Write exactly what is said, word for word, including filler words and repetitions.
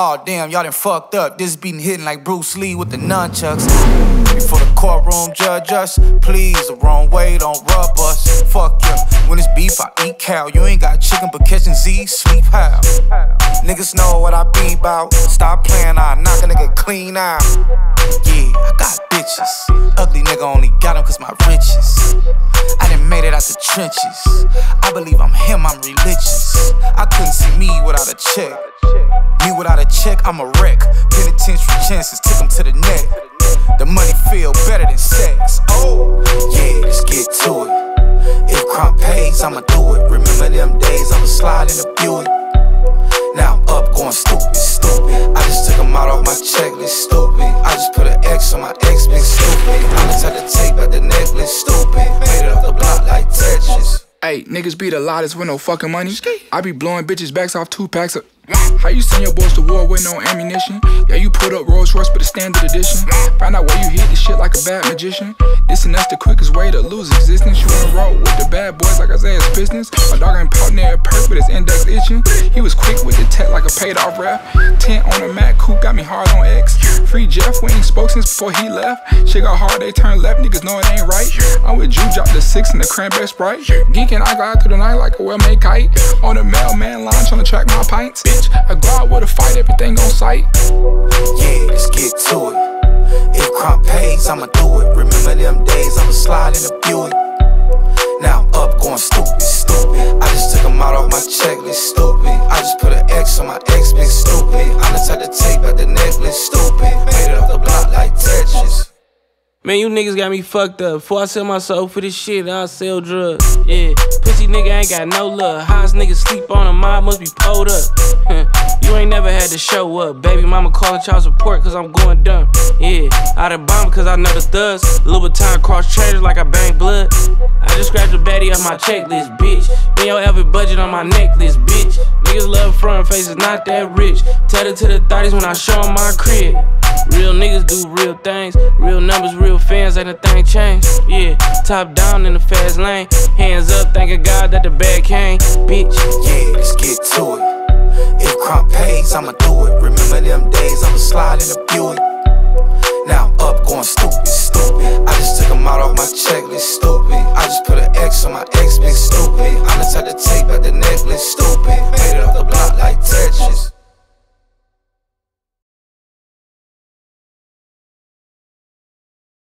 Oh damn, y'all done fucked up. This beating hitting like Bruce Lee with the nunchucks. Before the courtroom judge us, please, the wrong way, don't rub us. Fuck you, when it's beef, I eat cow. You ain't got chicken, but catching Z, sleep how? Niggas know what I be bout. Stop playing, I knock a nigga clean out. Yeah, I got bitches. Ugly nigga only got them cause my riches. I done made it out the trenches. I believe I'm him, I'm religious. I couldn't see me without a check. Me without a check, I'm a wreck. Penitentiary chances, took him to the neck. The money feel better than sex. Oh, yeah, let's get to it. If crime pays, I'ma do it. Remember them days, I'ma slide in a Buick. Now I'm up going stupid, stupid. I just took him out off my checklist, stupid. I just put an X on my ex, big stupid. I'm the type to take back the necklace, stupid. Made it off the block like Tetris. Hey, niggas be the loudest with no fucking money. I be blowing bitches backs off two packs of. How you send your boys to war with no ammunition? Yeah, you put up Rolls Royce with a standard edition. Find out where you hit this shit like a bad magician. This and that's the quickest way to lose existence. You wanna roll with the bad boys like Isaiah's business. My dog ain't pout near a perk with his index itching. He was quick with the tech like a paid off rap. Tent on a Mac coupe got me hard on X. Free Jeff, we ain't spoke since before he left. Shit got hard, they turn left, niggas know it ain't right. I'm with Drew, drop the six in the cranberry Sprite. Geeking, I go out through the night like a well-made kite. On the mailman line tryna track my pints. Bitch, I go out with a fight, everything on sight. Yeah, let's get to it. If crime pays, I'ma do it. Remember them days, I'ma slide in a Buick. Now I'm up going stupid, stupid. I just took him out off my checklist, stupid. I just put an X on my ex, big stupid. I'm the type to take back the necklace, stupid. Made it off the block like Tetris. Man, you niggas got me fucked up. Before I sell my soul for this shit, I'll sell drugs. Yeah, pussy nigga ain't got no love. Highest niggas sleep on a mob, must be pulled up. You ain't never had to show up. Baby mama calling child support cause I'm going dumb. Yeah, I done bomb cause I know the thugs. A little bit time cross traders like I bang blood. I just scratched the baddie off my checklist, bitch. Then your ever budget on my necklace, bitch. Niggas love front faces, not that rich. Tell it to the thotties when I show 'em my crib. Real niggas do real things. Real numbers, real fans, ain't a thing changed. Yeah, top down in the fast lane. Hands up, thanking God that the bag came, bitch. Yeah, let's get to it. If crime pays, I'ma do it. Remember them days, I'ma slide in a Buick. Now I'm up going stupid,